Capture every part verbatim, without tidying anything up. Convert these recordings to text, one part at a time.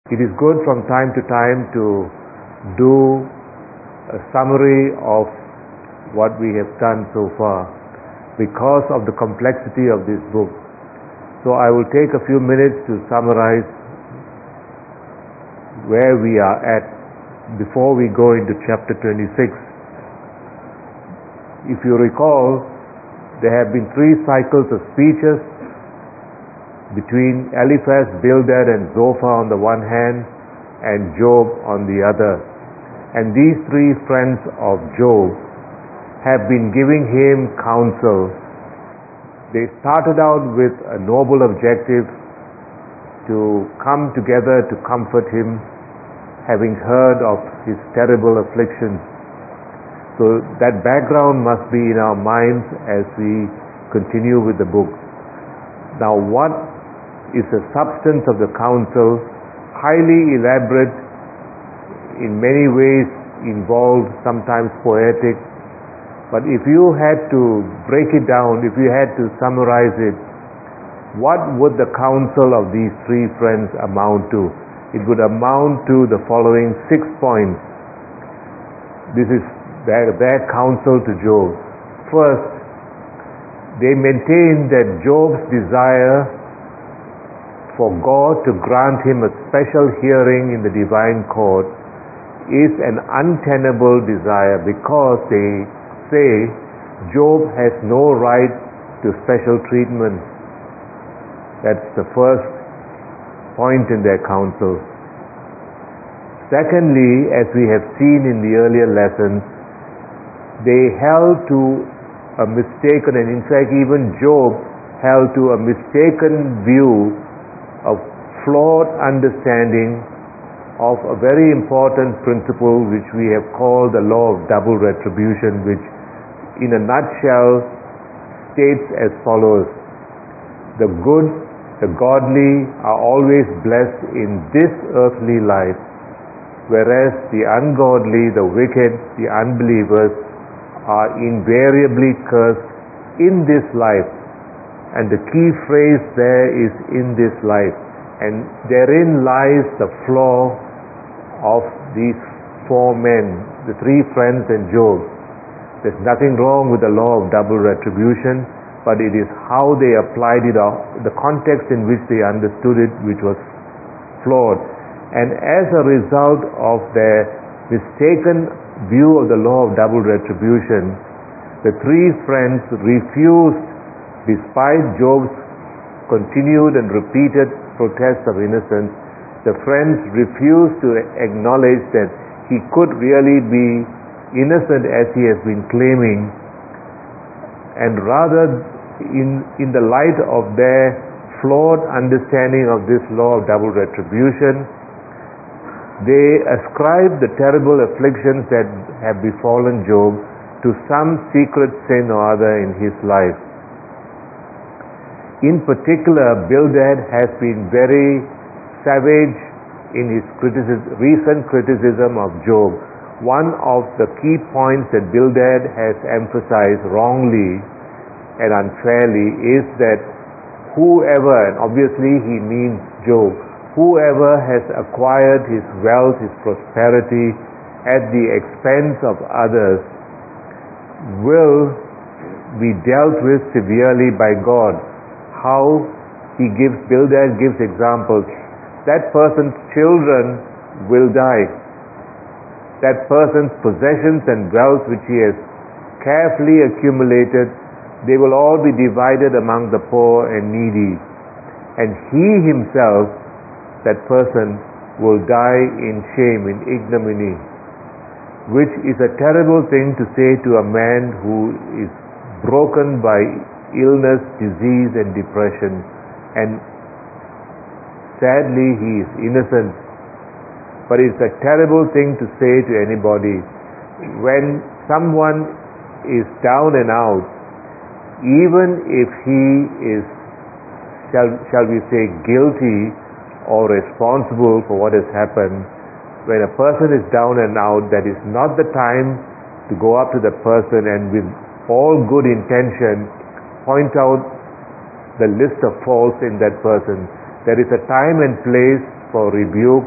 It is good from time to time to do a summary of what we have done so far because of the complexity of this book. So I will take a few minutes to summarize where we are at before we go into chapter twenty-six. If you recall, there have been three cycles of speeches between Eliphaz, Bildad and Zophar on the one hand and Job on the other. And these three friends of Job have been giving him counsel. They started out with a noble objective to come together to comfort him, having heard of his terrible afflictions. So that background must be in our minds as we continue with the book. Now, what is the substance of the counsel? Highly elaborate, in many ways involved, sometimes poetic. But if you had to break it down, if you had to summarize it, what would the counsel of these three friends amount to? It would amount to the following six points. This is their, their counsel to Job. First, they maintained that Job's desire for God to grant him a special hearing in the divine court is an untenable desire, because they say Job has no right to special treatment. That's the first point in their counsel. Secondly, as we have seen in the earlier lessons, they held to a mistaken, and in fact even Job held to a mistaken view of flawed understanding of a very important principle which we have called the law of double retribution, which in a nutshell states as follows: the good, the godly are always blessed in this earthly life, whereas the ungodly, the wicked, the unbelievers are invariably cursed in this life. And the key phrase there is "in this life." And therein lies the flaw of these four men, the three friends and Job. There's nothing wrong with the law of double retribution, but it is how they applied it, the context in which they understood it, which was flawed. And as a result of their mistaken view of the law of double retribution, the three friends refused, despite Job's continued and repeated protests of innocence, the friends refused to acknowledge that he could really be innocent as he has been claiming, and rather in, in the light of their flawed understanding of this law of double retribution, they ascribe the terrible afflictions that have befallen Job to some secret sin or other in his life. In particular, Bildad has been very savage in his criticism, recent criticism of Job. One of the key points that Bildad has emphasized wrongly and unfairly is that whoever, and obviously he means Job, whoever has acquired his wealth, his prosperity at the expense of others will be dealt with severely by God. How he gives, Bildad gives examples. That person's children will die. That person's possessions and wealth which he has carefully accumulated, they will all be divided among the poor and needy. And he himself, that person, will die in shame, in ignominy, which is a terrible thing to say to a man who is broken by illness, disease and depression, and sadly he is innocent. But it's a terrible thing to say to anybody. When someone is down and out, even if he is, shall, shall we say, guilty or responsible for what has happened, when a person is down and out, that is not the time to go up to the person and with all good intention point out the list of faults in that person. There is a time and place for rebuke,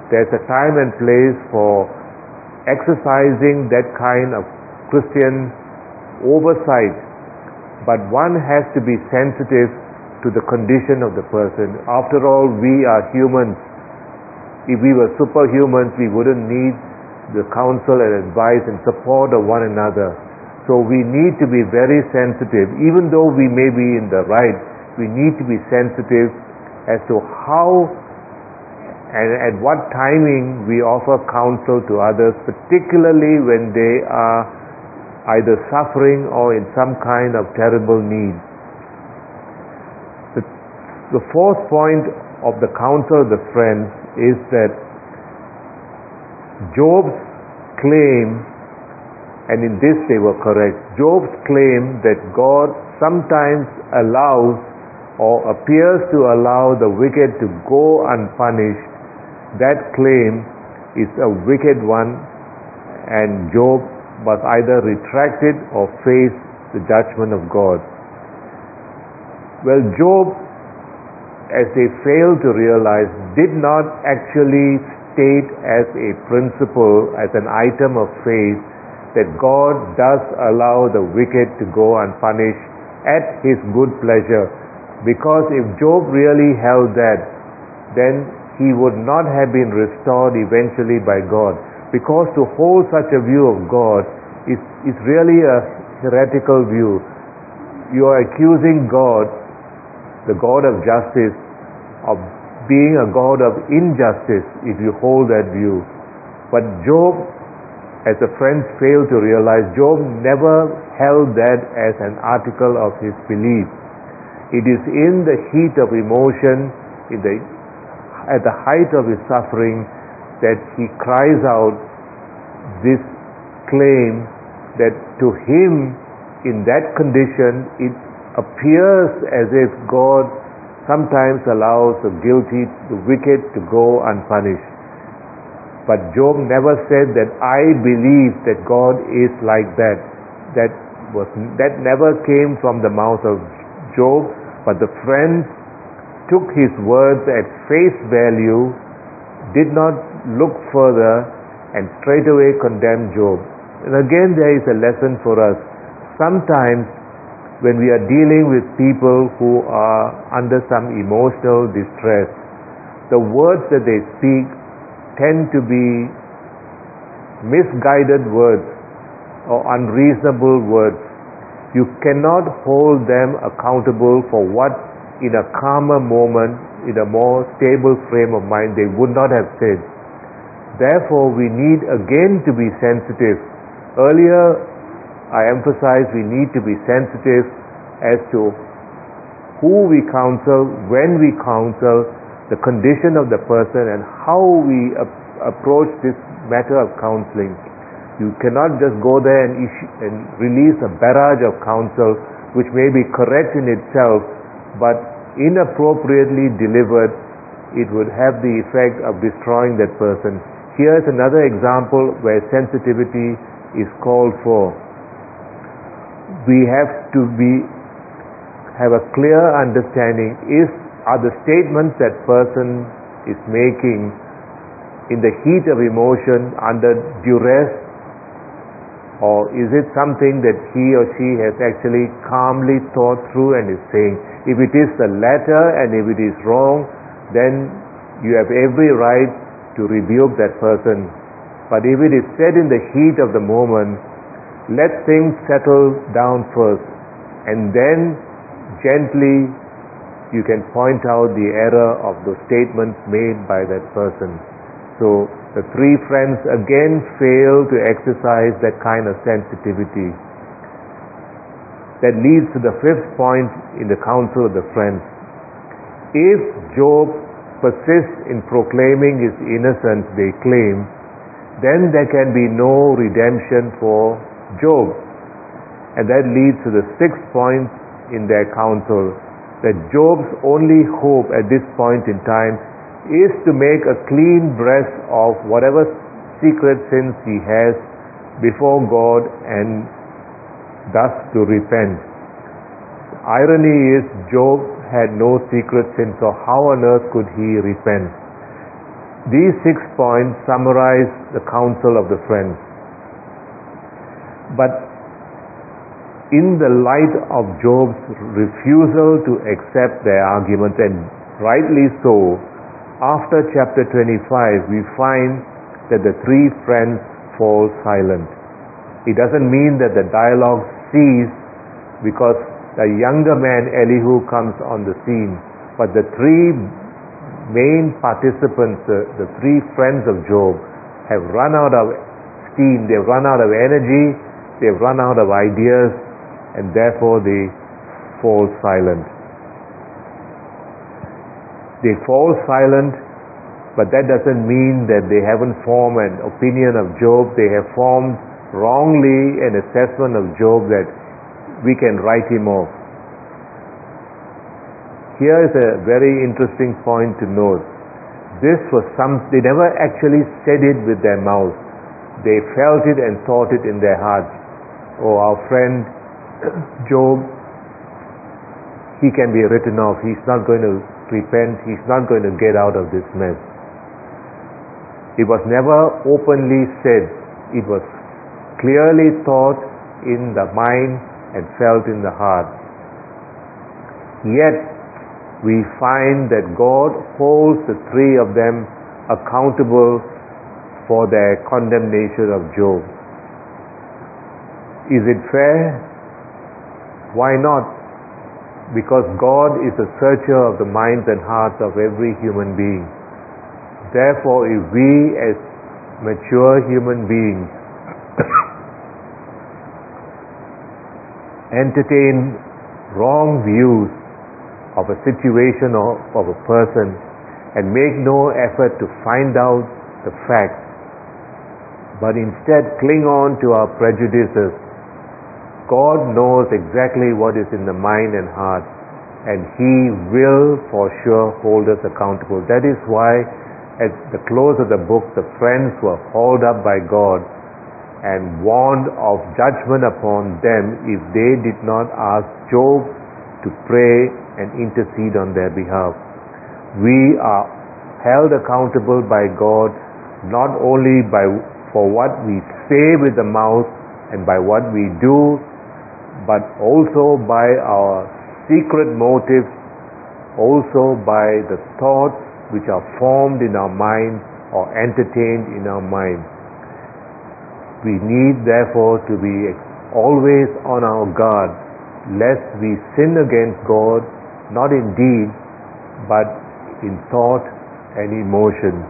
There's a time and place for exercising that kind of Christian oversight, but one has to be sensitive to the condition of the person. After all, we are humans. If we were superhumans, we wouldn't need the counsel and advice and support of one another. So we need to be very sensitive. Even though we may be in the right, we need to be sensitive as to how and at what timing we offer counsel to others, particularly when they are either suffering or in some kind of terrible need. The, the fourth point of the counsel of the friends is that Job's claim, and in this they were correct, Job's claim that God sometimes allows or appears to allow the wicked to go unpunished, that claim is a wicked one, and Job must either retract it or face the judgment of God. Well, Job, as they failed to realize, did not actually state as a principle, as an item of faith, that God does allow the wicked to go unpunished at His good pleasure. Because if Job really held that, then he would not have been restored eventually by God. Because to hold such a view of God is, is really a heretical view. You are accusing God, the God of justice, of being a God of injustice if you hold that view. But Job, as the friends failed to realize, Job never held that as an article of his belief. It is in the heat of emotion, in the at the height of his suffering, that he cries out this claim that to him, in that condition, it appears as if God sometimes allows the guilty, the wicked to go unpunished. But Job never said that I believe that God is like that. That was that never came from the mouth of Job, but the friends took his words at face value, did not look further, and straightway condemned Job. And again, there is a lesson for us. Sometimes when we are dealing with people who are under some emotional distress, the words that they speak tend to be misguided words or unreasonable words. You cannot hold them accountable for what in a calmer moment, in a more stable frame of mind, they would not have said. Therefore, we need again to be sensitive. Earlier, I emphasized we need to be sensitive as to who we counsel, when we counsel, the condition of the person, and how we ap- approach this matter of counseling. You cannot just go there and, issue, and release a barrage of counsel which may be correct in itself, but inappropriately delivered, it would have the effect of destroying that person. Here's another example where sensitivity is called for. We have to be have a clear understanding, is are the statements that person is making in the heat of emotion, under duress, or is it something that he or she has actually calmly thought through and is saying? If it is the latter, and if it is wrong, then you have every right to rebuke that person. But if it is said in the heat of the moment, let things settle down first, and then gently you can point out the error of the statements made by that person. So the three friends again fail to exercise that kind of sensitivity. That leads to the fifth point in the counsel of the friends. If Job persists in proclaiming his innocence, they claim, then there can be no redemption for Job. And that leads to the sixth point in their counsel, that Job's only hope at this point in time is to make a clean breast of whatever secret sins he has before God, and thus to repent. The irony is, Job had no secret sin, so how on earth could he repent? These six points summarize the counsel of the friends. But in the light of Job's refusal to accept their arguments, and rightly so, after chapter twenty-five we find that the three friends fall silent. It doesn't mean that the dialogue ceased because the younger man Elihu comes on the scene, but the three main participants, the, the three friends of Job, have run out of steam, they've run out of energy, they've run out of ideas, and therefore they fall silent. They fall silent, but that doesn't mean that they haven't formed an opinion of Job. They have formed wrongly an assessment of Job that we can write him off. Here is a very interesting point to note. This was some, they never actually said it with their mouth. They felt it and thought it in their hearts. Oh, our friend Job, he can be written off. He's not going to repent. He's not going to get out of this mess. It was never openly said. It was clearly thought in the mind and felt in the heart. Yet, we find that God holds the three of them accountable for their condemnation of Job. Is it fair? Why not? Because God is the searcher of the minds and hearts of every human being. Therefore, if we as mature human beings entertain wrong views of a situation or of a person and make no effort to find out the facts, but instead cling on to our prejudices, God knows exactly what is in the mind and heart, and He will for sure hold us accountable. That is why at the close of the book, the friends were hauled up by God and warned of judgment upon them if they did not ask Job to pray and intercede on their behalf. We are held accountable by God not only by for what we say with the mouth and by what we do, but also by our secret motives, also by the thoughts which are formed in our mind or entertained in our mind. We need therefore to be always on our guard lest we sin against God, not in deed, but in thought and emotion.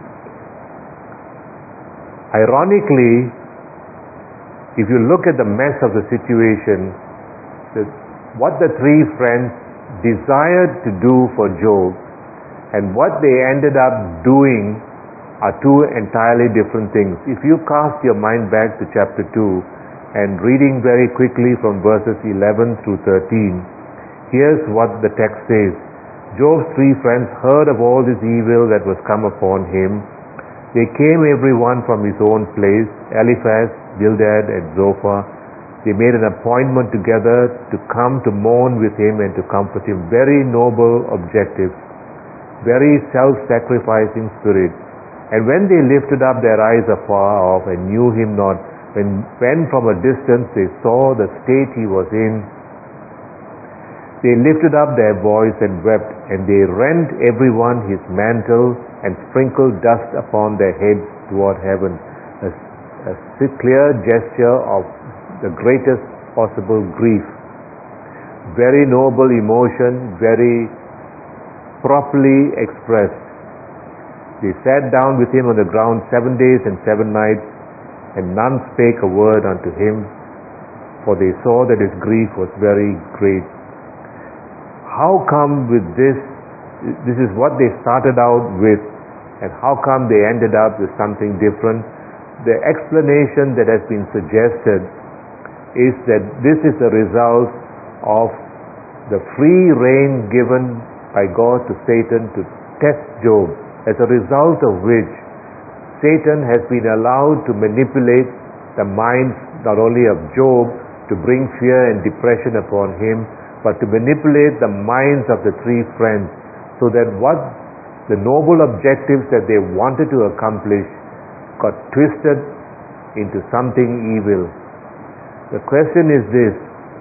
Ironically, if you look at the mess of the situation, the, what the three friends desired to do for Job and what they ended up doing are two entirely different things. If you cast your mind back to chapter two and reading very quickly from verses eleven through thirteen, here's what the text says. Job's three friends heard of all this evil that was come upon him. They came every one from his own place, Eliphaz, Bildad, and Zophar. They made an appointment together to come to mourn with him and to comfort him. Very noble objectives, very self-sacrificing spirit. And when they lifted up their eyes afar off and knew him not, when, when from a distance they saw the state he was in, they lifted up their voice and wept, and they rent every one his mantle and sprinkled dust upon their heads toward heaven. A, a clear gesture of the greatest possible grief. Very noble emotion, very properly expressed. They sat down with him on the ground seven days and seven nights, and none spake a word unto him, for they saw that his grief was very great. How come with this, this is what they started out with, and how come they ended up with something different? The explanation that has been suggested is that this is a result of the free rein given by God to Satan to test Job, as a result of which Satan has been allowed to manipulate the minds not only of Job to bring fear and depression upon him, but to manipulate the minds of the three friends, so that what the noble objectives that they wanted to accomplish got twisted into something evil. The question is this: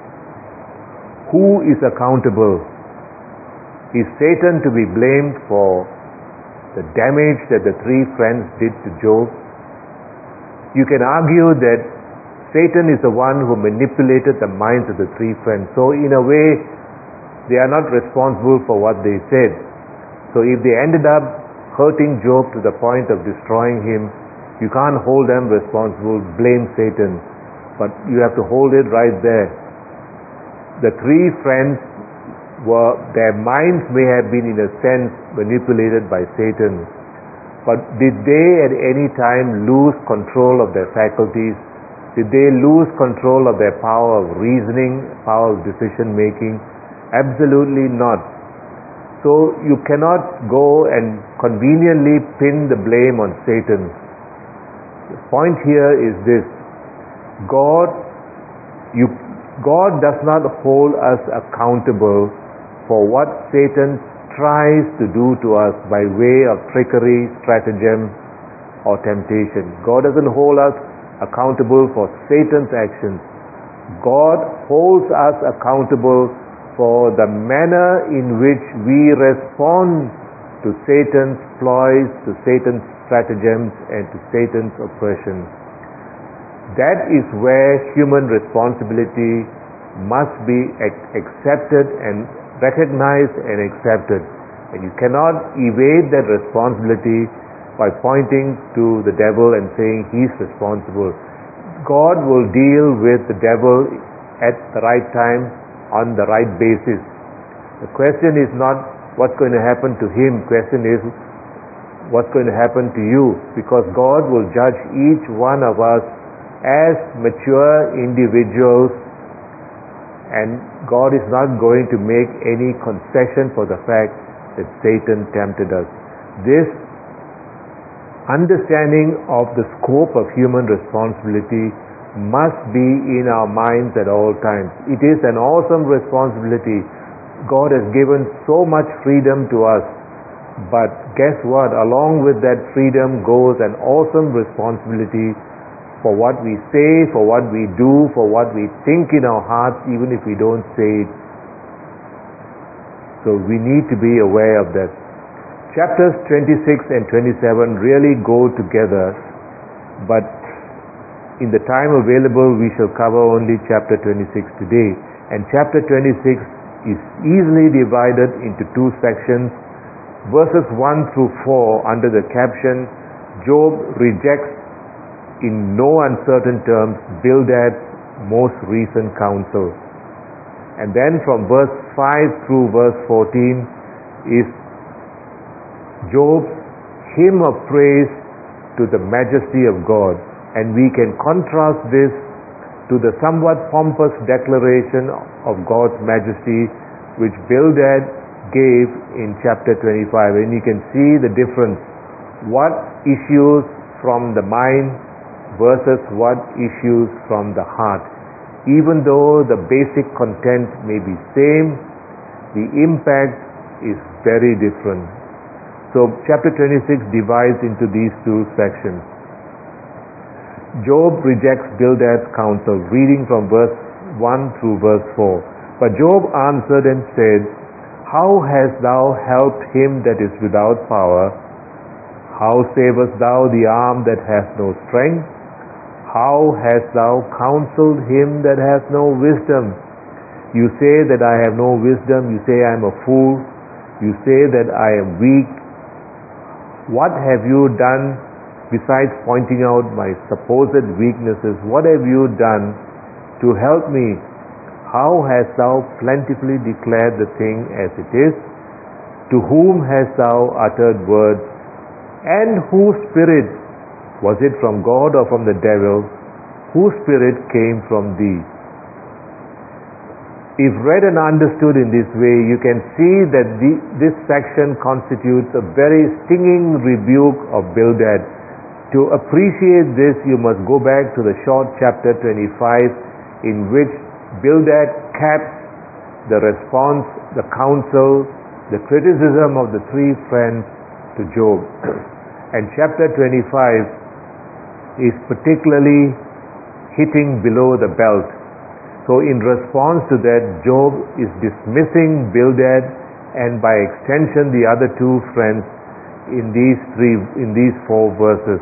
who is accountable? Is Satan to be blamed for the damage that the three friends did to Job? You can argue that Satan is the one who manipulated the minds of the three friends. So in a way, they are not responsible for what they said. So if they ended up hurting Job to the point of destroying him, you can't hold them responsible, blame Satan. But you have to hold it right there. The three friends were, their minds may have been in a sense manipulated by Satan. But did they at any time lose control of their faculties? Did they lose control of their power of reasoning, power of decision making? Absolutely not. So you cannot go and conveniently pin the blame on Satan. The point here is this: God, you, God does not hold us accountable for what Satan tries to do to us by way of trickery, stratagem, or temptation. God doesn't hold us accountable for Satan's actions. God holds us accountable for the manner in which we respond to Satan's ploys, to Satan's stratagems, and to Satan's oppression. That is where human responsibility must be accepted and recognized and accepted. And you cannot evade that responsibility by pointing to the devil and saying he's responsible. God will deal with the devil at the right time, on the right basis. The question is not what's going to happen to him. The question is what's going to happen to you, because God will judge each one of us as mature individuals, and God is not going to make any concession for the fact that Satan tempted us. This understanding of the scope of human responsibility must be in our minds at all times. It is an awesome responsibility. God has given so much freedom to us, but guess what? Along with that freedom goes an awesome responsibility for what we say, for what we do, for what we think in our hearts, even if we don't say it. So we need to be aware of that. Chapters twenty-six and twenty-seven really go together, but in the time available we shall cover only chapter twenty-six today. And chapter twenty-six is easily divided into two sections. Verses one through four under the caption, Job rejects in no uncertain terms Bildad's most recent counsel. And then from verse five through verse fourteen is Job's hymn of praise to the majesty of God. And we can contrast this to the somewhat pompous declaration of God's majesty which Bildad gave in chapter twenty-five. And you can see the difference. What issues from the mind versus what issues from the heart. Even though the basic content may be same, the impact is very different. So chapter twenty-six divides into these two sections. Job rejects Bildad's counsel, reading from verse one through verse four. But Job answered and said, How hast thou helped him that is without power? How savest thou the arm that hath no strength? How hast thou counseled him that hath no wisdom? You say that I have no wisdom. You say I am a fool. You say that I am weak. What have you done besides pointing out my supposed weaknesses? What have you done to help me? How hast thou plentifully declared the thing as it is? To whom hast thou uttered words? And whose spirit? Was it from God or from the devil? Whose spirit came from thee? If read and understood in this way, you can see that the, this section constitutes a very stinging rebuke of Bildad. To appreciate this, you must go back to the short chapter twenty-five, in which Bildad caps the response, the counsel, the criticism of the three friends to Job. And chapter twenty-five is particularly hitting below the belt. So in response to that, Job is dismissing Bildad and by extension the other two friends in these three in these four verses.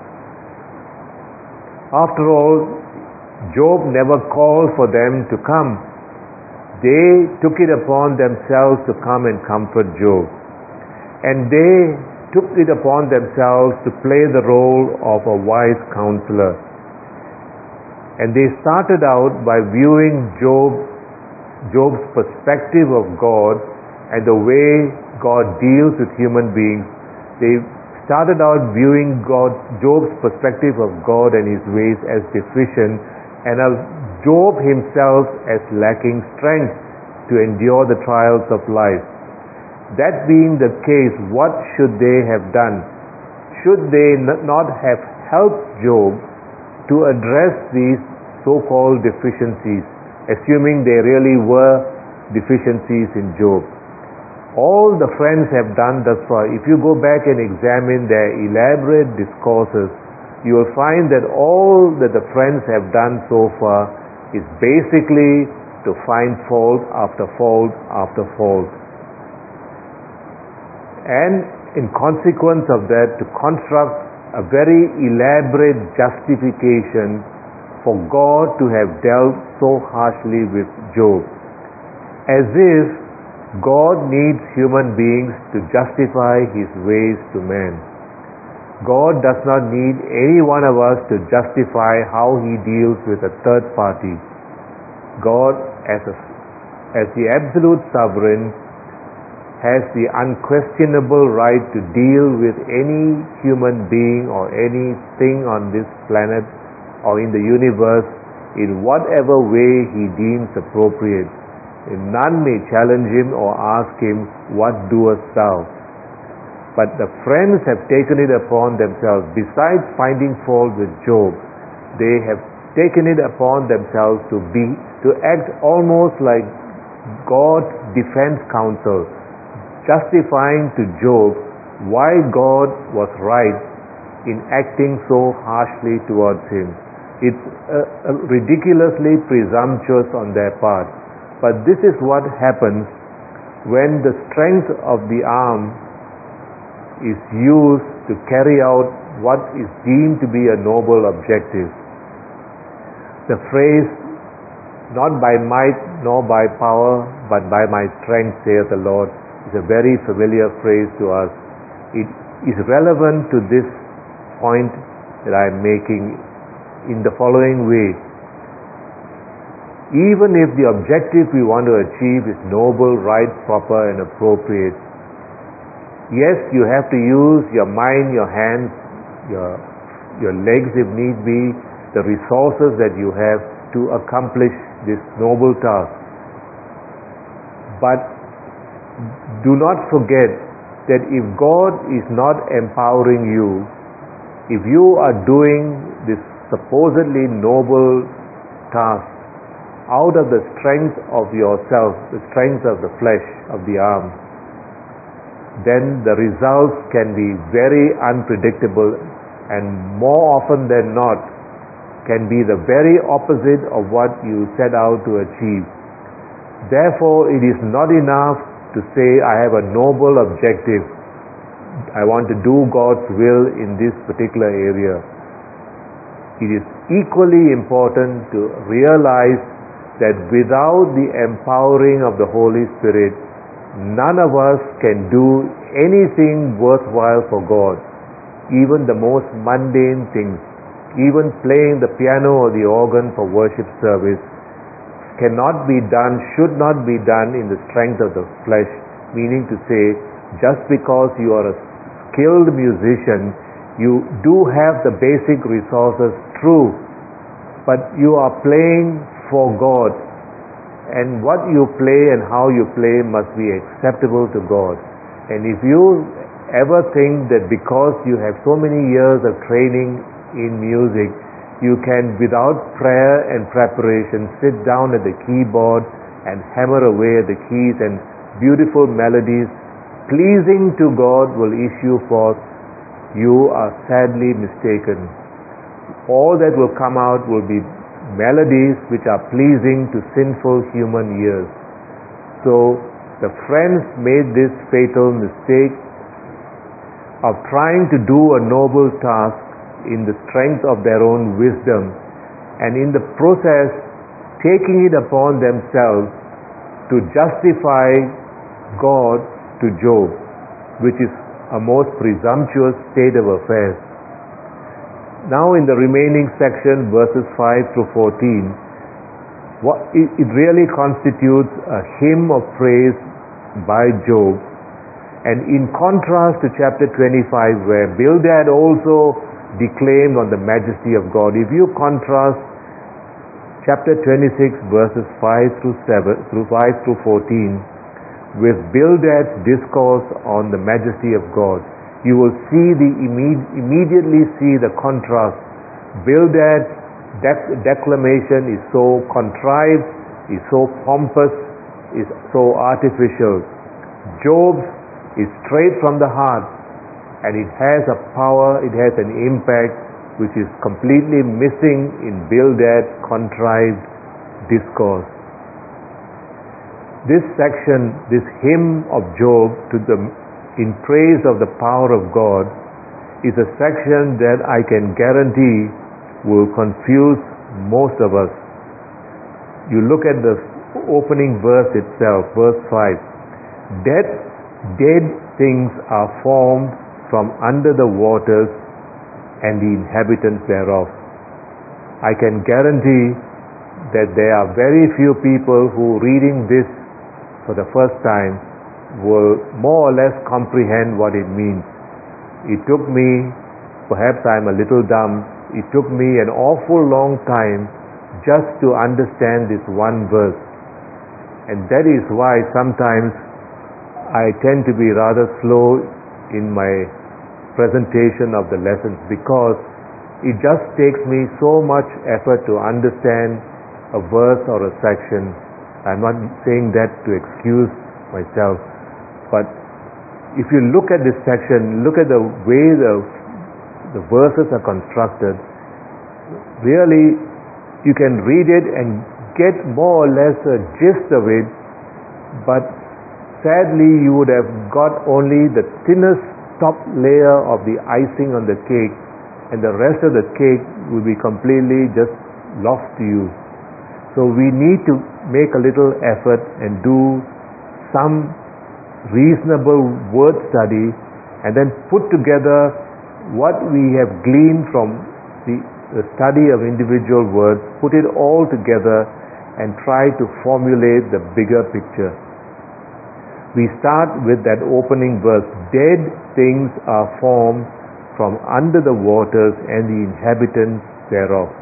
After all, Job never called for them to come. They took it upon themselves to come and comfort Job. And they took it upon themselves to play the role of a wise counselor. And they started out by viewing Job, Job's perspective of God and the way God deals with human beings. They started out viewing God, Job's perspective of God and his ways as deficient, and of Job himself as lacking strength to endure the trials of life. That being the case, what should they have done? Should they not have helped Job to address these so-called deficiencies, assuming they really were deficiencies in Job? All the friends have done thus far, if you go back and examine their elaborate discourses, you will find that all that the friends have done so far is basically to find fault after fault after fault. And in consequence of that, to construct a very elaborate justification for God to have dealt so harshly with Job. As if God needs human beings to justify his ways to man. God does not need any one of us to justify how he deals with a third party. God, as, a, as the absolute sovereign, has the unquestionable right to deal with any human being or anything on this planet or in the universe in whatever way he deems appropriate. And none may challenge him or ask him, "What doest thou?" But the friends have taken it upon themselves, besides finding fault with Job, they have taken it upon themselves to be, to act almost like God's defense counsel, justifying to Job why God was right in acting so harshly towards him. It's uh, uh, ridiculously presumptuous on their part. But this is what happens when the strength of the arm is used to carry out what is deemed to be a noble objective. The phrase, "not by might nor by power, but by my strength, saith the Lord," is a very familiar phrase to us. It is relevant to this point that I am making in the following way. Even if the objective we want to achieve is noble, right, proper, and appropriate, yes, you have to use your mind, your hands, your, your legs if need be, the resources that you have to accomplish this noble task. But do not forget that if God is not empowering you, if you are doing this supposedly noble task out of the strength of yourself, the strength of the flesh, of the arm, then the results can be very unpredictable and more often than not can be the very opposite of what you set out to achieve. Therefore, it is not enough to say, "I have a noble objective. I want to do God's will in this particular area." It is equally important to realize that without the empowering of the Holy Spirit, none of us can do anything worthwhile for God. Even the most mundane things, even playing the piano or the organ for worship service, cannot be done, should not be done in the strength of the flesh. Meaning to say, just because you are a skilled musician, you do have the basic resources, true, but you are playing for God, and what you play and how you play must be acceptable to God. And if you ever think that because you have so many years of training in music, you can without prayer and preparation sit down at the keyboard and hammer away at the keys and beautiful melodies pleasing to God will issue forth, you are sadly mistaken. All that will come out will be melodies which are pleasing to sinful human ears. So the friends made this fatal mistake of trying to do a noble task in the strength of their own wisdom, and in the process taking it upon themselves to justify God to Job, which is a most presumptuous state of affairs. Now in the remaining section, verses five through fourteen, what, it, it really constitutes a hymn of praise by Job. And in contrast to chapter twenty-five, where Bildad also declaimed on the majesty of God, if you contrast chapter twenty-six, verses five through seven through five through fourteen, with Bildad's discourse on the majesty of God, you will see the imme- immediately see the contrast. Bildad's dec- declamation is so contrived, is so pompous, is so artificial. Job's is straight from the heart, and it has a power, it has an impact which is completely missing in Bildad's contrived discourse. This section, this hymn of Job to the, in praise of the power of God, is a section that I can guarantee will confuse most of us. You look at the opening verse itself, verse five. Dead, dead things are formed from under the waters, and the inhabitants thereof. I can guarantee that there are very few people who, reading this for the first time, will more or less comprehend what it means. It took me, perhaps I'm a little dumb, it took me an awful long time just to understand this one verse. And that is why sometimes I tend to be rather slow in my presentation of the lessons, because it just takes me so much effort to understand a verse or a section. I'm not saying that to excuse myself, but if you look at this section, look at the way the, the verses are constructed, really you can read it and get more or less a gist of it, but sadly you would have got only the thinnest top layer of the icing on the cake, and the rest of the cake will be completely just lost to you. So we need to make a little effort and do some reasonable word study, and then put together what we have gleaned from the, the study of individual words, put it all together and try to formulate the bigger picture. We start with that opening verse, dead things are formed from under the waters, and the inhabitants thereof.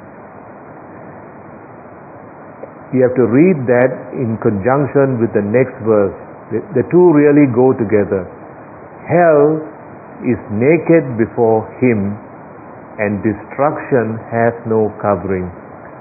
You have to read that in conjunction with the next verse. The, the two really go together. Hell is naked before him, and destruction hath no covering.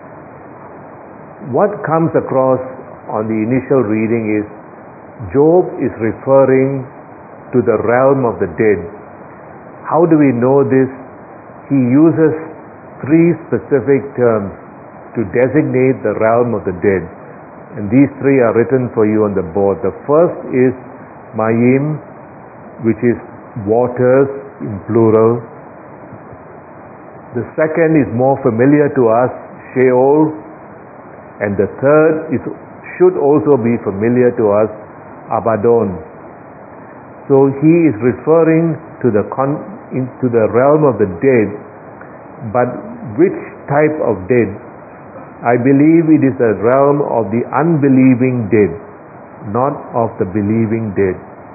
What comes across on the initial reading is Job is referring to the realm of the dead. How do we know this? He uses three specific terms to designate the realm of the dead, and these three are written for you on the board. The first is Mayim, which is waters in plural. The second is more familiar to us, Sheol, and the third is should also be familiar to us, Abaddon. So he is referring to the con- into the realm of the dead, but which type of dead? I believe it is the realm of the unbelieving dead, not of the believing dead.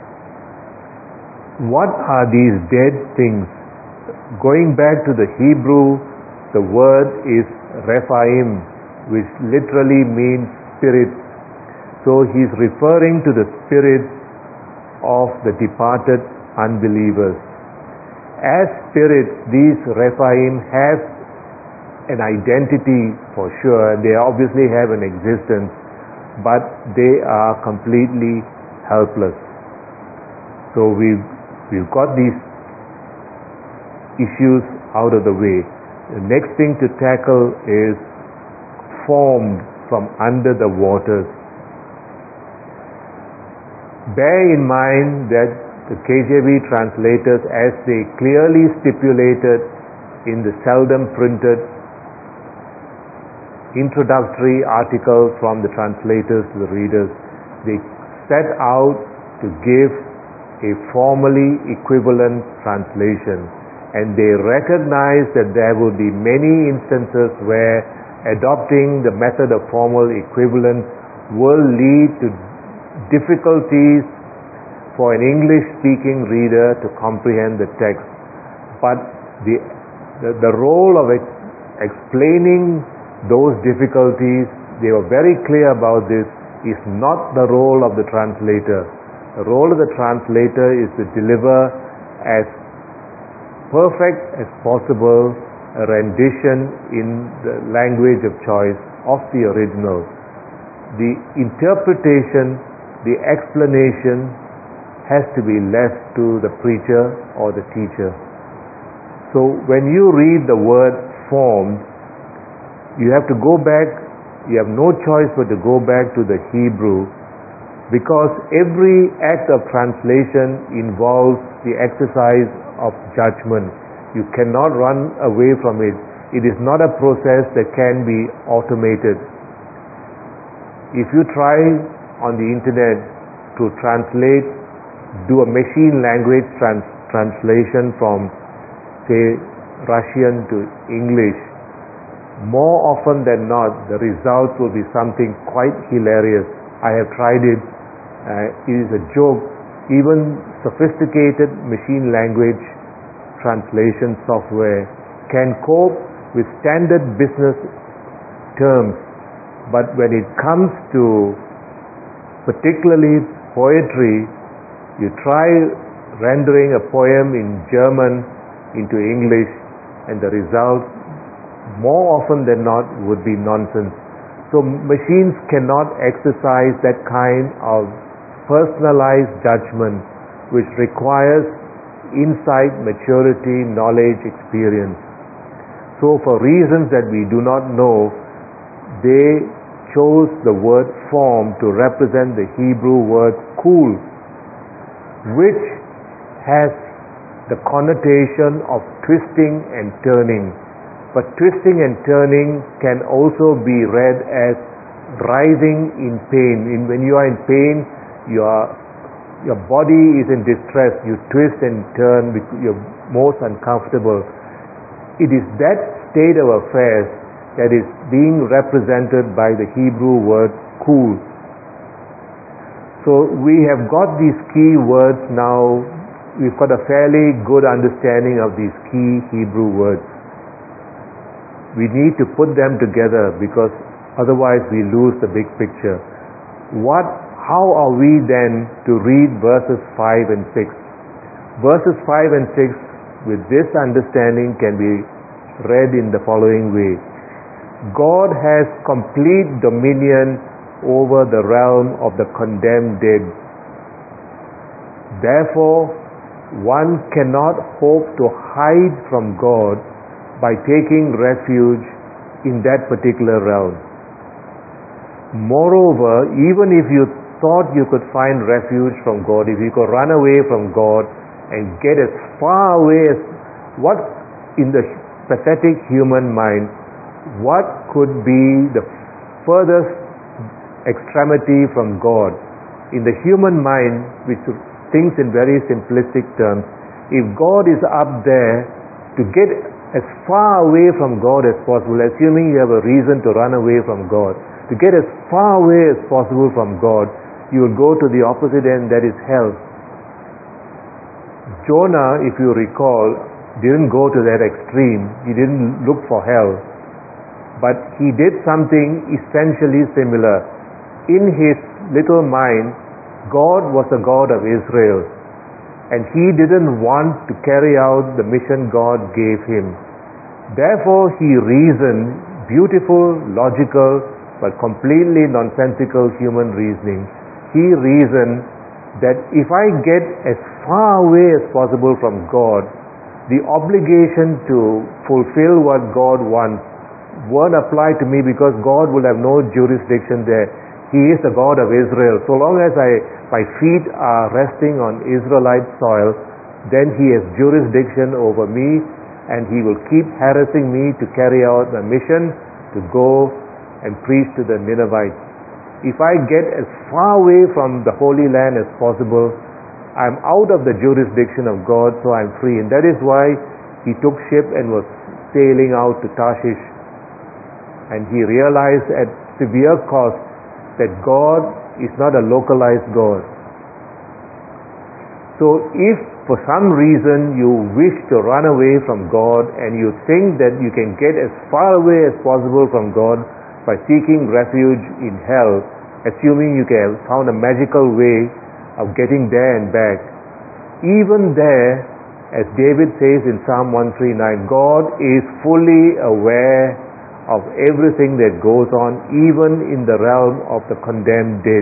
What are these dead things? Going back to the Hebrew, the word is Rephaim, which literally means spirit. So he is referring to the spirits of the departed unbelievers. As spirits, these Rephaim have an identity for sure. They obviously have an existence, but they are completely helpless. So we've, we've got these issues out of the way. The next thing to tackle is formed from under the waters. Bear in mind that the K J V translators, as they clearly stipulated in the seldom printed introductory article from the translators to the readers, they set out to give a formally equivalent translation, and they recognize that there will be many instances where adopting the method of formal equivalence will lead to difficulties for an English-speaking reader to comprehend the text. But the, the, the role of ex- explaining those difficulties, they were very clear about this, is not the role of the translator. The role of the translator is to deliver as perfect as possible a rendition in the language of choice of the original. The interpretation, the explanation has to be left to the preacher or the teacher. So when you read the word formed, you have to go back, you have no choice but to go back to the Hebrew, because every act of translation involves the exercise of judgment. You cannot run away from it. It is not a process that can be automated. If you try on the internet to translate, do a machine language trans- translation from, say, Russian to English, more often than not, the result will be something quite hilarious. I have tried it. Uh, it is a joke. Even sophisticated machine language translation software can cope with standard business terms, but when it comes to particularly poetry, you try rendering a poem in German into English, and the result, more often than not, would be nonsense. So machines cannot exercise that kind of personalized judgment which requires insight, maturity, knowledge, experience. So for reasons that we do not know, they chose the word form to represent the Hebrew word cool, which has the connotation of twisting and turning. But twisting and turning can also be read as writhing in pain. In, when you are in pain, your, your body is in distress. You twist and turn because you're most uncomfortable. It is that state of affairs that is being represented by the Hebrew word cool. So we have got these key words now. We've got a fairly good understanding of these key Hebrew words. We need to put them together because otherwise we lose the big picture. What, how are we then to read verses five and six? Verses five and six with this understanding can be read in the following way. God has complete dominion over the realm of the condemned dead. Therefore, one cannot hope to hide from God by taking refuge in that particular realm. Moreover, even if you thought you could find refuge from God, if you could run away from God and get as far away as what in the pathetic human mind, what could be the furthest extremity from God? In the human mind, which thinks in very simplistic terms, if God is up there, to get as far away from God as possible, assuming you have a reason to run away from God, to get as far away as possible from God, you will go to the opposite end, that is hell. Jonah, if you recall, didn't go to that extreme. He didn't look for hell, but he did something essentially similar. In his little mind, God was the God of Israel, and he didn't want to carry out the mission God gave him. Therefore, he reasoned, beautiful, logical, but completely nonsensical human reasoning. He reasoned that if I get as far away as possible from God, the obligation to fulfill what God wants won't apply to me, because God will have no jurisdiction there. He is the God of Israel. So long as I, my feet are resting on Israelite soil, then He has jurisdiction over me, and He will keep harassing me to carry out the mission to go and preach to the Ninevites. If I get as far away from the Holy Land as possible, I'm out of the jurisdiction of God, so I'm free. And that is why he took ship and was sailing out to Tarshish. And he realized at severe cost that God is not a localized God. So if for some reason you wish to run away from God, and you think that you can get as far away as possible from God by seeking refuge in hell, assuming you can have found a magical way of getting there and back, even there, as David says in Psalm one thirty-nine, God is fully aware of everything that goes on, even in the realm of the condemned dead.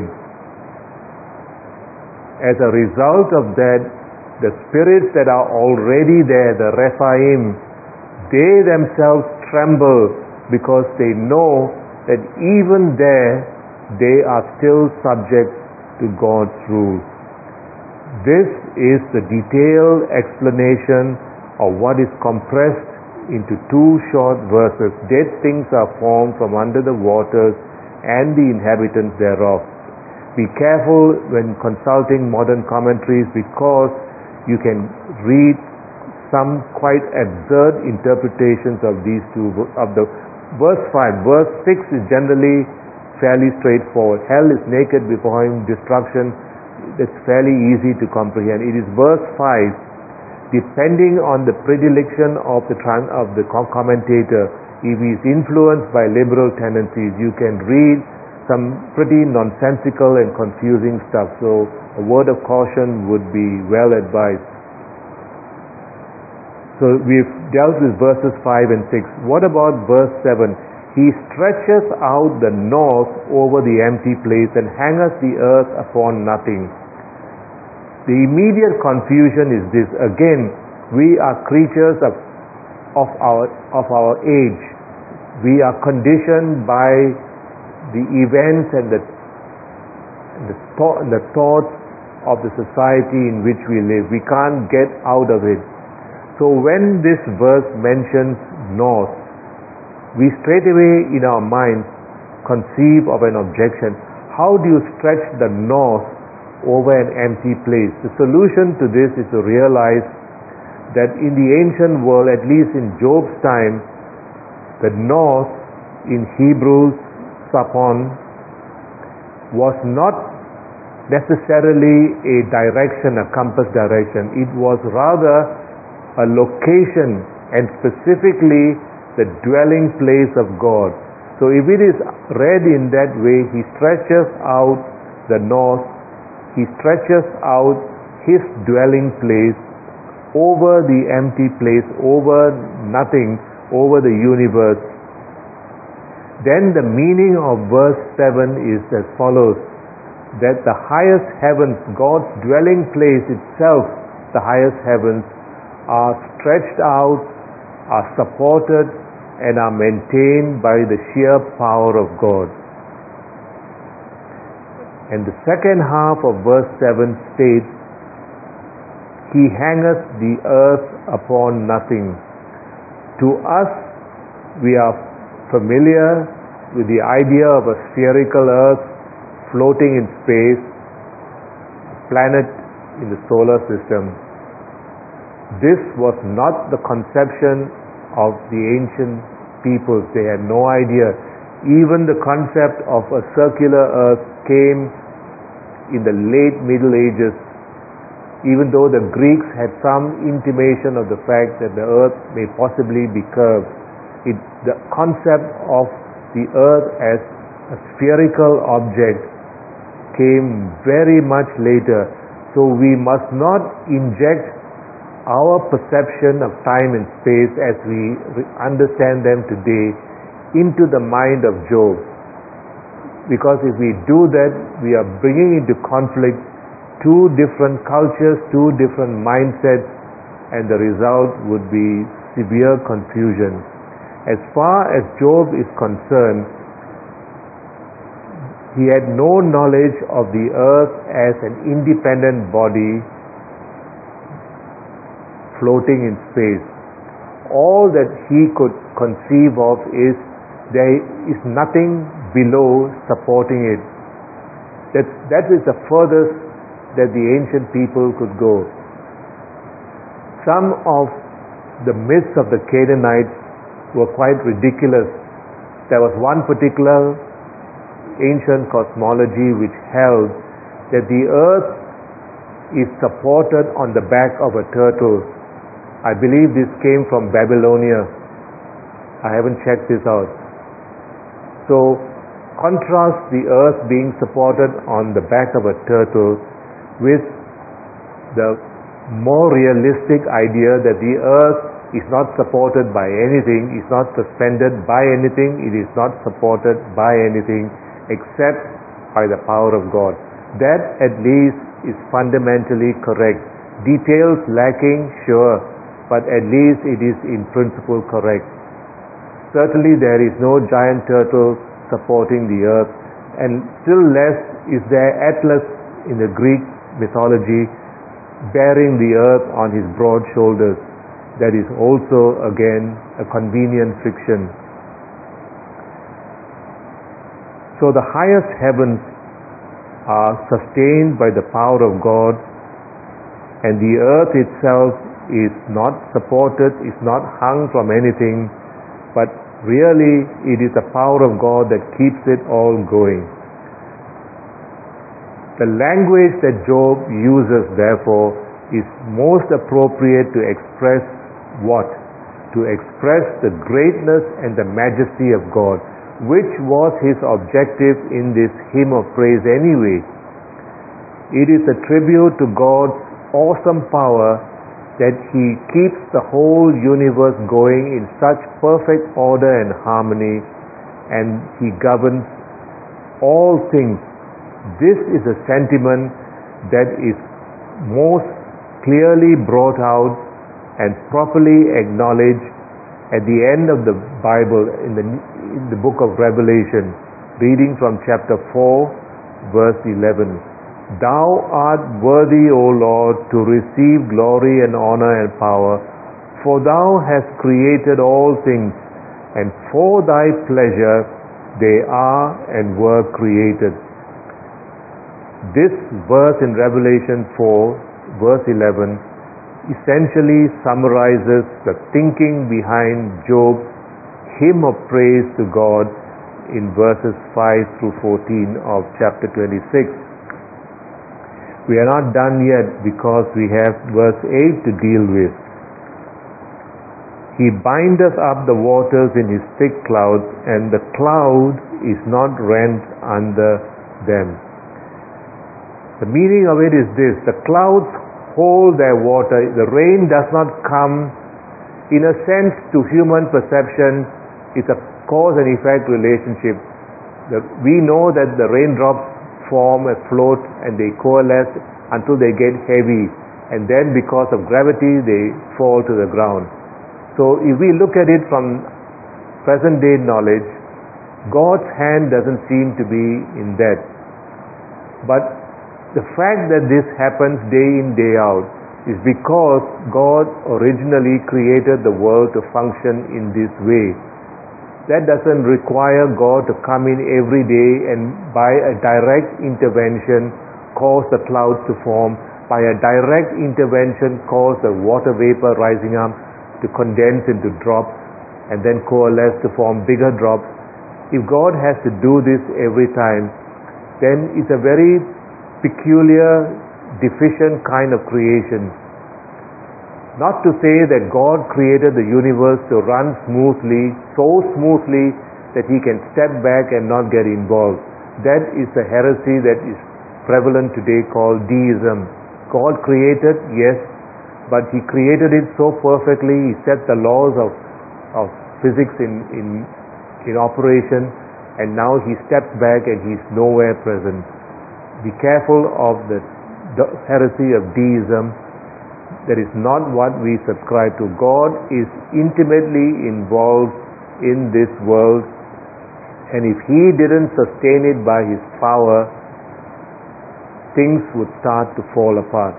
As a result of that, the spirits that are already there, the Rephaim, they themselves tremble, because they know that even there they are still subject to God's rule. This is the detailed explanation of what is compressed into two short verses. Dead things are formed from under the waters, and the inhabitants thereof. Be careful when consulting modern commentaries, because you can read some quite absurd interpretations of these two, of the verse five. Verse six is generally fairly straightforward. Hell is naked before him, destruction, that's fairly easy to comprehend. It is verse five, depending on the predilection of the tran- of the commentator. If he is influenced by liberal tendencies, you can read some pretty nonsensical and confusing stuff. So a word of caution would be well advised. So we've dealt with verses five and six. What about verse seven? He stretches out the north over the empty place, and hangeth the earth upon nothing. The immediate confusion is this. Again, we are creatures of, of, our, of our age. We are conditioned by the events and the, the, th- the thoughts of the society in which we live. We can't get out of it. So when this verse mentions north, we straight away in our minds conceive of an objection. How do you stretch the north over an empty place? The solution to this is to realize that in the ancient world, at least in Job's time, the north in Hebrew, Sapon, was not necessarily a direction, a compass direction. It was rather a location, and specifically the dwelling place of God. So if it is read in that way, he stretches out the north, he stretches out his dwelling place over the empty place, over nothing, over the universe. Then the meaning of verse seven is as follows, that the highest heavens, God's dwelling place itself, the highest heavens, are stretched out, are supported, and are maintained by the sheer power of God. And the second half of verse seven states, He hangeth the earth upon nothing. To us, we are familiar with the idea of a spherical earth floating in space, a planet in the solar system. This was not the conception of the ancient peoples. They had no idea. Even the concept of a circular earth came in the late Middle Ages, even though the Greeks had some intimation of the fact that the earth may possibly be curved. It, the concept of the earth as a spherical object came very much later. So we must not inject our perception of time and space as we understand them today into the mind of Job. Because if we do that, we are bringing into conflict two different cultures, two different mindsets, and the result would be severe confusion. As far as Job is concerned, he had no knowledge of the earth as an independent body floating in space. All that he could conceive of is there is nothing below supporting it. That, that is the furthest that the ancient people could go. Some of the myths of the Canaanites were quite ridiculous. There was one particular ancient cosmology which held that the earth is supported on the back of a turtle. I believe this came from Babylonia. I haven't checked this out. So contrast the earth being supported on the back of a turtle with the more realistic idea that the earth is not supported by anything, is not suspended by anything, it is not supported by anything except by the power of God. That at least is fundamentally correct. Details lacking, sure, but at least it is in principle correct. Certainly there is no giant turtle supporting the earth, and still less is there Atlas in the Greek mythology bearing the earth on his broad shoulders. That is also again a convenient fiction. So the highest heavens are sustained by the power of God, and the earth itself is not supported, is not hung from anything, but really it is the power of God that keeps it all going. The language that Job uses, therefore, is most appropriate to express what? To express the greatness and the majesty of God, which was his objective in this hymn of praise anyway. It is a tribute to God's awesome power that he keeps the whole universe going in such perfect order and harmony, and he governs all things. This is a sentiment that is most clearly brought out and properly acknowledged at the end of the Bible in the, in the book of Revelation, reading from chapter four, verse eleven. Thou art worthy, O Lord, to receive glory and honor and power, for thou hast created all things, and for thy pleasure they are and were created. This verse in Revelation four, verse eleven, essentially summarizes the thinking behind Job's hymn of praise to God in verses five through fourteen of chapter twenty-six. We are not done yet because we have verse eight to deal with. He bindeth up the waters in his thick clouds, and the cloud is not rent under them. The meaning of it is this: the clouds hold their water. The rain does not come. In a sense, to human perception, it's a cause and effect relationship. The, we know that the raindrops form a float and they coalesce until they get heavy, and then because of gravity they fall to the ground. So if we look at it from present day knowledge, God's hand doesn't seem to be in that. But the fact that this happens day in, day out is because God originally created the world to function in this way. That doesn't require God to come in every day and by a direct intervention cause the clouds to form, by a direct intervention cause the water vapor rising up to condense into drops and then coalesce to form bigger drops. If God has to do this every time, then it's a very peculiar, deficient kind of creation. Not to say that God created the universe to run smoothly, so smoothly that he can step back and not get involved. That is the heresy that is prevalent today called deism. God created, yes, but he created it so perfectly, he set the laws of, of physics in, in, in operation, and now he steps back and he's nowhere present. Be careful of the the heresy of deism. That is not what we subscribe to. God is intimately involved in this world, and if He didn't sustain it by His power, things would start to fall apart.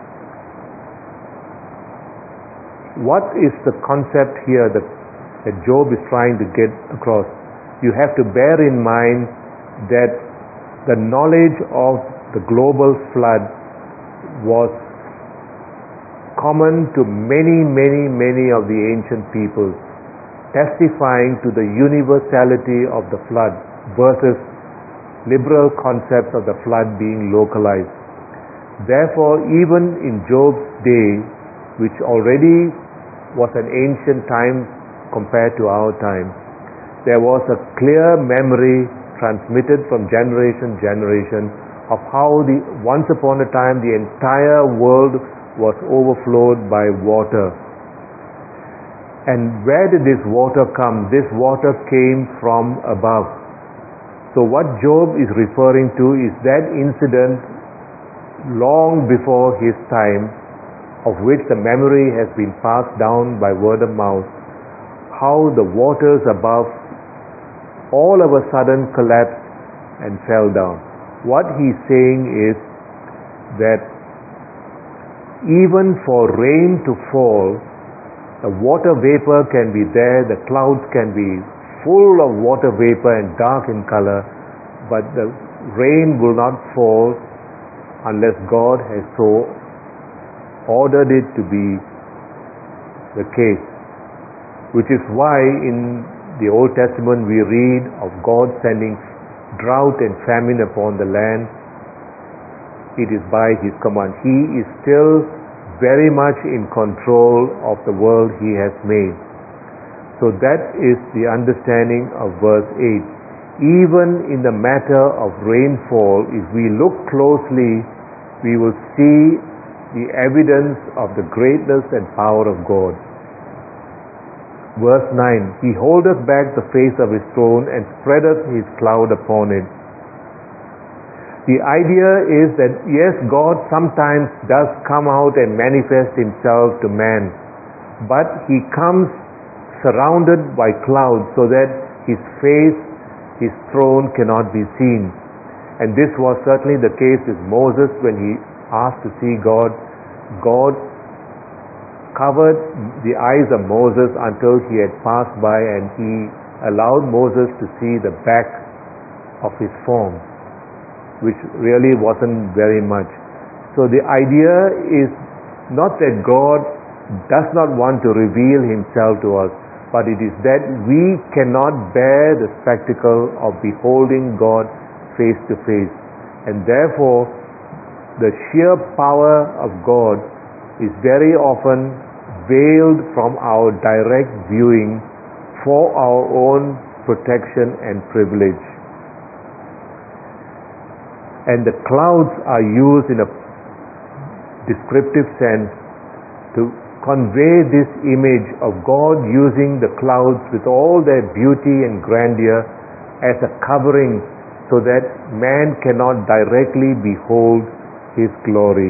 What is the concept here that, that Job is trying to get across? You have to bear in mind that the knowledge of the global flood was common to many, many, many of the ancient peoples, testifying to the universality of the flood versus liberal concepts of the flood being localized. Therefore, even in Job's day, which already was an ancient time compared to our time, there was a clear memory transmitted from generation to generation of how the once upon a time the entire world was overflowed by water. And where did this water come? This water came from above. So what Job is referring to is that incident long before his time, of which the memory has been passed down by word of mouth, how the waters above all of a sudden collapsed and fell down. What he's saying is that even for rain to fall, the water vapor can be there, the clouds can be full of water vapor and dark in color, but the rain will not fall unless God has so ordered it to be the case. Which is why in the Old Testament we read of God sending drought and famine upon the land. It is by His command. He is still very much in control of the world He has made. So that is the understanding of verse eight. Even in the matter of rainfall, if we look closely, we will see the evidence of the greatness and power of God. Verse nine, He holdeth back the face of His throne and spreadeth His cloud upon it. The idea is that yes, God sometimes does come out and manifest Himself to man, but He comes surrounded by clouds so that His face, His throne cannot be seen. And this was certainly the case with Moses when he asked to see God. God covered the eyes of Moses until he had passed by, and He allowed Moses to see the back of His form, which really wasn't very much. So the idea is not that God does not want to reveal Himself to us, but it is that we cannot bear the spectacle of beholding God face to face. And therefore, the sheer power of God is very often veiled from our direct viewing for our own protection and privilege. And the clouds are used in a descriptive sense to convey this image of God using the clouds with all their beauty and grandeur as a covering so that man cannot directly behold His glory.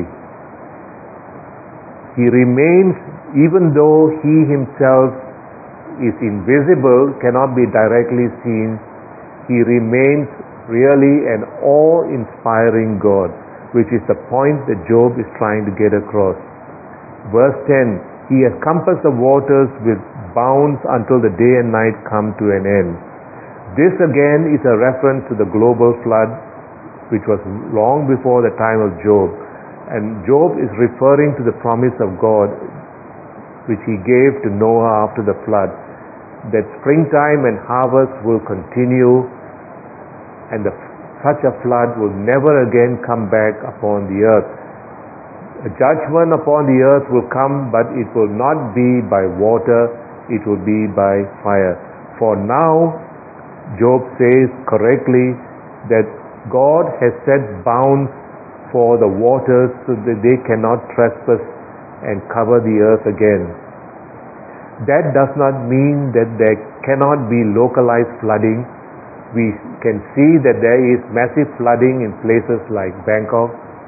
He remains, even though He Himself is invisible, cannot be directly seen, He remains really an awe-inspiring God, which is the point that Job is trying to get across. Verse ten, He has compassed the waters with bounds until the day and night come to an end. This again is a reference to the global flood, which was long before the time of Job. And Job is referring to the promise of God, which He gave to Noah after the flood, that springtime and harvest will continue, and the, such a flood will never again come back upon the earth. A judgment upon the earth will come, but it will not be by water, it will be by fire. For now, Job says correctly that God has set bounds for the waters so that they cannot trespass and cover the earth again. That does not mean that there cannot be localized flooding. We can see that there is massive flooding in places like Bangkok,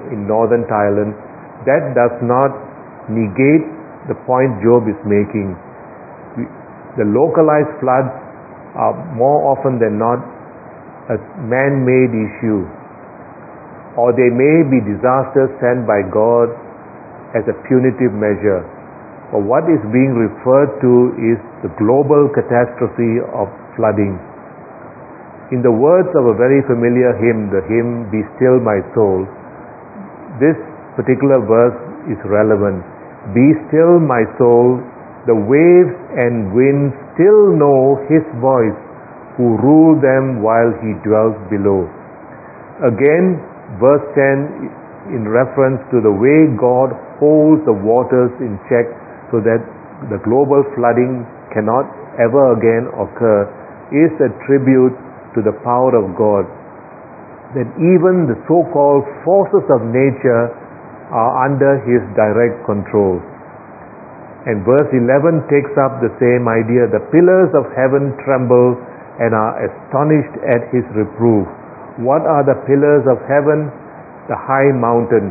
in northern Thailand, that does not negate the point Job is making. The localized floods are more often than not a man-made issue, or they may be disasters sent by God as a punitive measure. But what is being referred to is the global catastrophe of flooding. In the words of a very familiar hymn, the hymn "Be Still My Soul," this particular verse is relevant. Be still my soul, the waves and winds still know His voice, who rule them while He dwells below. Again, verse ten, in reference to the way God holds the waters in check so that the global flooding cannot ever again occur, is a tribute to the power of God, that even the so-called forces of nature are under His direct control. And verse eleven takes up the same idea. The pillars of heaven tremble and are astonished at His reproof. What are the pillars of heaven? The high mountains.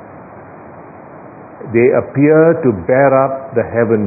They appear to bear up the heavens.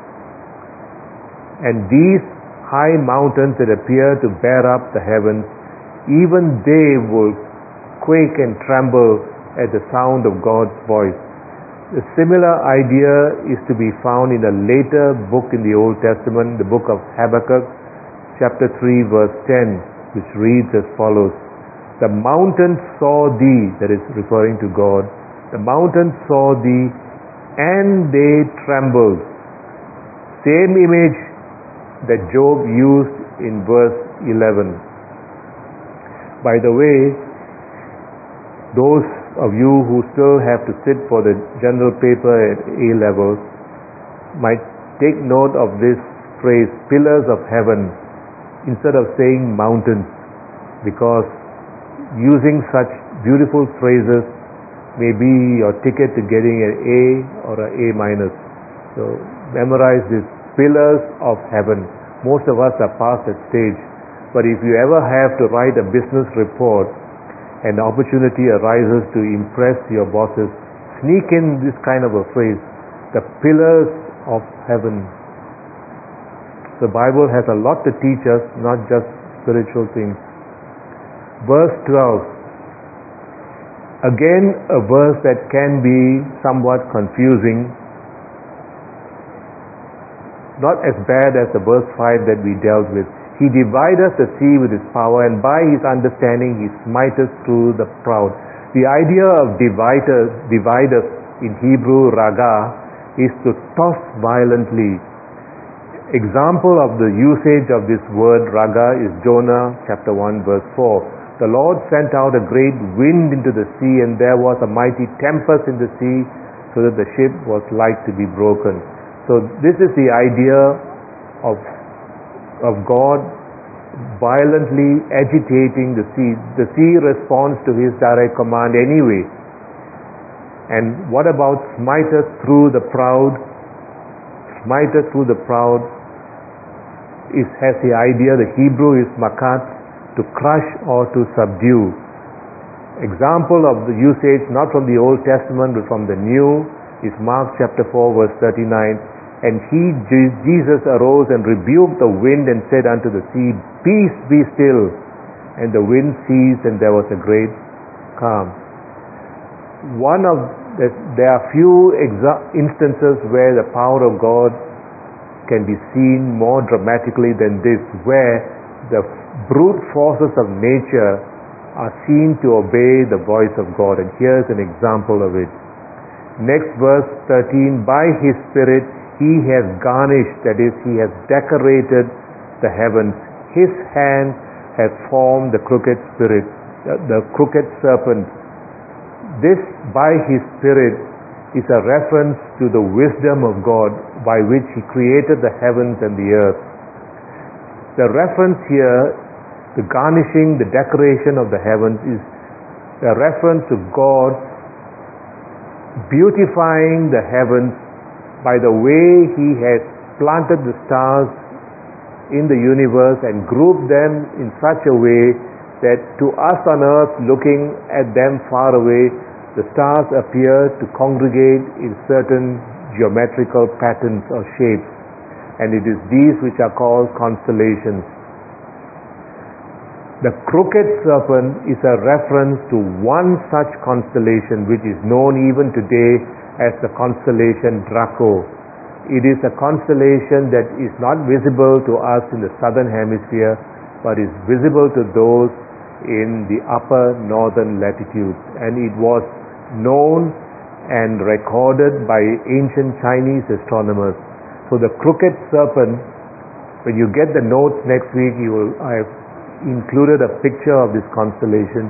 And these high mountains that appear to bear up the heavens, even they will quake and tremble at the sound of God's voice. A similar idea is to be found in a later book in the Old Testament, the book of Habakkuk, chapter three, verse ten, which reads as follows: The mountains saw thee, that is referring to God, the mountains saw thee, and they trembled. Same image that Job used in verse eleven. By the way, those of you who still have to sit for the general paper at A level might take note of this phrase, pillars of heaven, instead of saying mountains, because using such beautiful phrases may be your ticket to getting an A or an A minus. So memorize this, pillars of heaven. Most of us are past that stage, but if you ever have to write a business report and the opportunity arises to impress your bosses, sneak in this kind of a phrase, the pillars of heaven. The Bible has a lot to teach us, not just spiritual things. Verse twelve. Again, a verse that can be somewhat confusing, not as bad as the verse five that we dealt with. He divideth the sea with His power, and by His understanding He smiteth through the proud. The idea of dividers, dividers in Hebrew, raga, is to toss violently. Example of the usage of this word raga is Jonah chapter one verse four. The Lord sent out a great wind into the sea, and there was a mighty tempest in the sea, so that the ship was like to be broken. So this is the idea of of God violently agitating the sea. The sea responds to His direct command anyway. And what about smiteth through the proud? Smiteth through the proud is, has the idea, the Hebrew is makat, to crush or to subdue. Example of the usage not from the Old Testament but from the New is Mark chapter four verse thirty-nine. And he, Jesus, arose and rebuked the wind and said unto the sea, Peace, be still. And the wind ceased, and there was a great calm. One of the, there are few exa- instances where the power of God can be seen more dramatically than this, where the brute forces of nature are seen to obey the voice of God. And here's an example of it. Next verse thirteen, by His Spirit He has garnished, that is, He has decorated the heavens. His hand has formed the crooked spirit, the, the crooked serpent. This, by His Spirit, is a reference to the wisdom of God by which He created the heavens and the earth. The reference here, the garnishing, the decoration of the heavens, is a reference to God beautifying the heavens by the way He has planted the stars in the universe and grouped them in such a way that to us on earth, looking at them far away, the stars appear to congregate in certain geometrical patterns or shapes, and it is these which are called constellations. The crooked serpent is a reference to one such constellation which is known even today as the constellation Draco. It is a constellation that is not visible to us in the southern hemisphere, but is visible to those in the upper northern latitudes, and it was known and recorded by ancient Chinese astronomers. So the crooked serpent, when you get the notes next week, you will, I have included a picture of this constellation.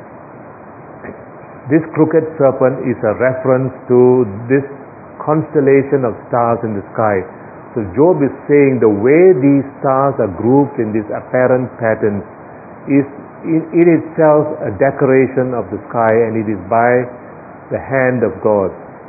This crooked serpent is a reference to this constellation of stars in the sky. So Job is saying the way these stars are grouped in this apparent pattern is in, in itself a decoration of the sky, and it is by the hand of God.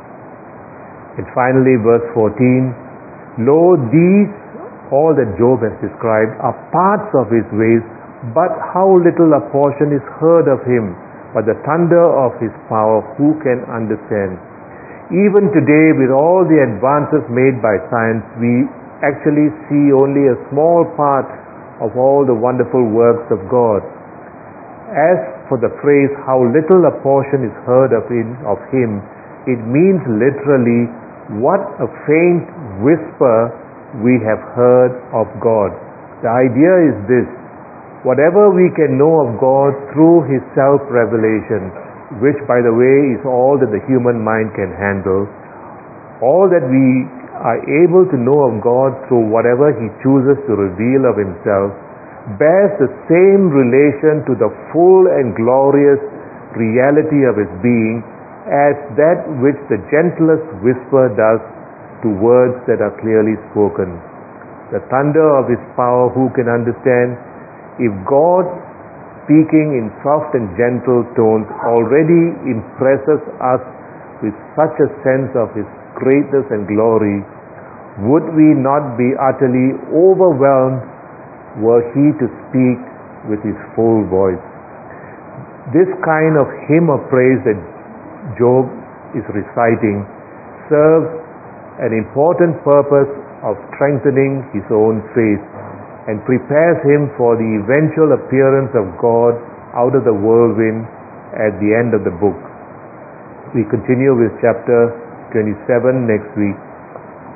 And finally, verse fourteen, lo, these, all that Job has described, are parts of his ways, but how little a portion is heard of him. But the thunder of his power, who can understand? Even today, with all the advances made by science, we actually see only a small part of all the wonderful works of God. As for the phrase, how little a portion is heard of him, of him, it means literally, what a faint whisper we have heard of God. The idea is this: whatever we can know of God through His self-revelation, which by the way is all that the human mind can handle, all that we are able to know of God through whatever He chooses to reveal of Himself, bears the same relation to the full and glorious reality of His being as that which the gentlest whisper does to words that are clearly spoken. The thunder of His power, who can understand? If God, speaking in soft and gentle tones, already impresses us with such a sense of His greatness and glory, would we not be utterly overwhelmed were He to speak with His full voice? This kind of hymn of praise that Job is reciting serves an important purpose of strengthening his own faith and prepares him for the eventual appearance of God out of the whirlwind at the end of the book. We continue with chapter twenty-seven next week.